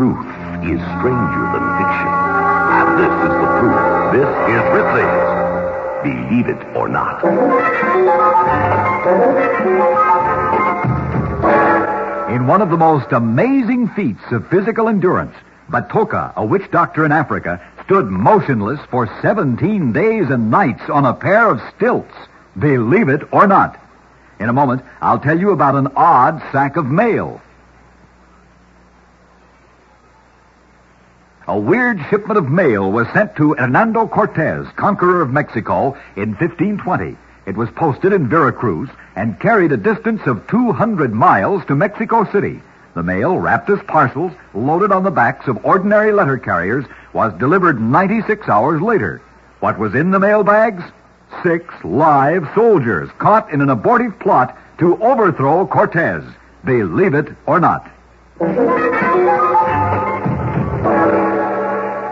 truth is stranger than fiction. And this is the proof. This is Ripley's Believe It or Not. In one of the most amazing feats of physical endurance, Batoka, a witch doctor in Africa, stood motionless for 17 days and nights on a pair of stilts. Believe it or not. In a moment, I'll tell you about an odd sack of mail. A weird shipment of mail was sent to Hernando Cortez, conqueror of Mexico, in 1520. It was posted in Veracruz and carried a distance of 200 miles to Mexico City. The mail, wrapped as parcels, loaded on the backs of ordinary letter carriers, was delivered 96 hours later. What was in the mail bags? 6 live soldiers caught in an abortive plot to overthrow Cortez. Believe it or not.